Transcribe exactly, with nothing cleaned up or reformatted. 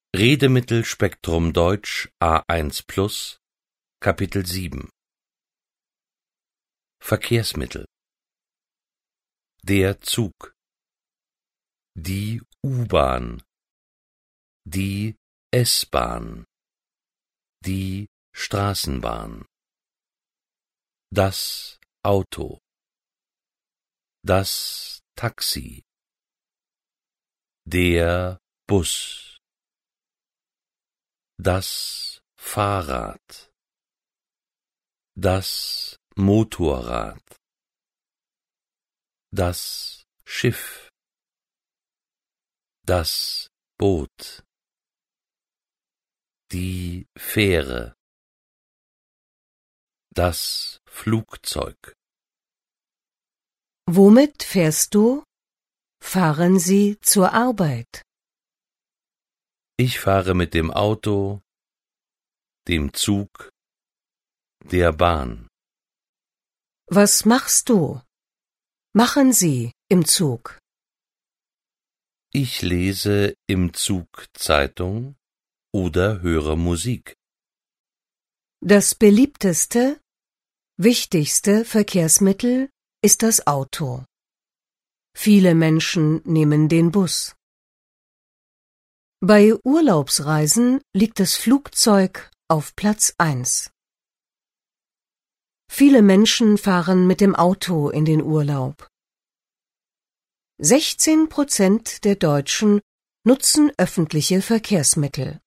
Redemittelspektrum Deutsch A eins plus Kapitel sieben Verkehrsmittel. Der Zug, die U-Bahn, die S-Bahn, die Straßenbahn, das Auto, das Taxi, der Bus, das Fahrrad, das Motorrad, das Schiff, das Boot, die Fähre, das Flugzeug. Womit fährst du? Fahren Sie zur Arbeit? Ich fahre mit dem Auto, dem Zug, der Bahn. Was machst du? Machen Sie im Zug? Ich lese im Zug Zeitung oder höre Musik. Das beliebteste, wichtigste Verkehrsmittel ist das Auto. Viele Menschen nehmen den Bus. Bei Urlaubsreisen liegt das Flugzeug auf Platz eins. Viele Menschen fahren mit dem Auto in den Urlaub. sechzehn Prozent der Deutschen nutzen öffentliche Verkehrsmittel.